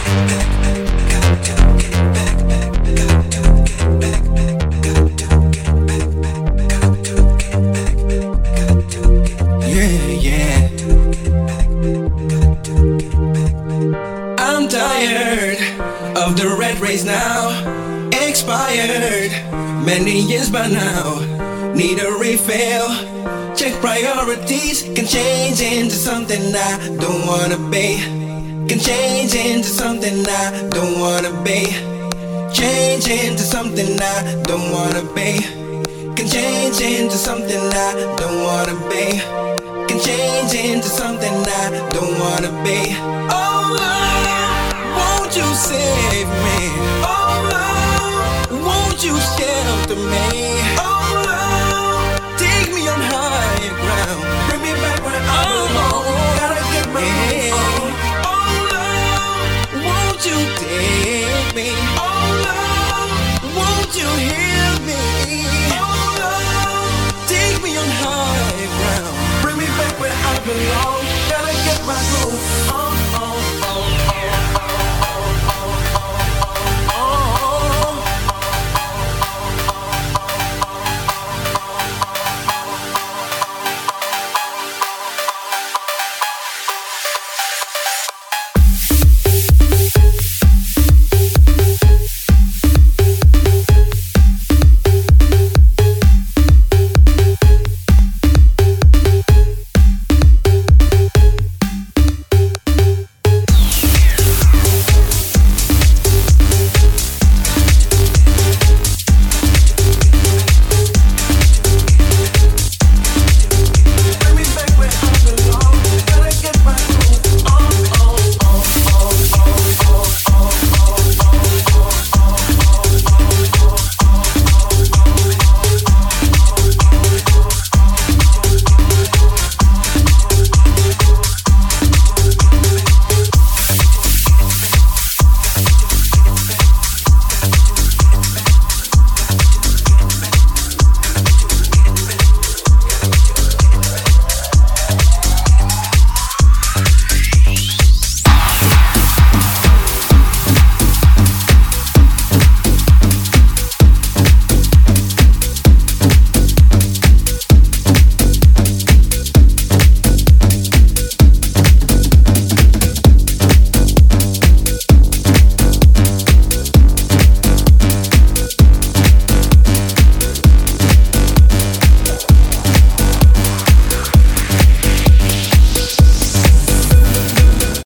I'm tired of the red race now. Expired many years by now. Need a refill. Check priorities. Can change into something I don't wanna be. Can change into something I don't wanna be. Change into something I don't wanna be. Can change into something I don't wanna be. Can change into something I don't wanna be. Oh Lord, won't you save me? Oh Lord, won't you shelter me?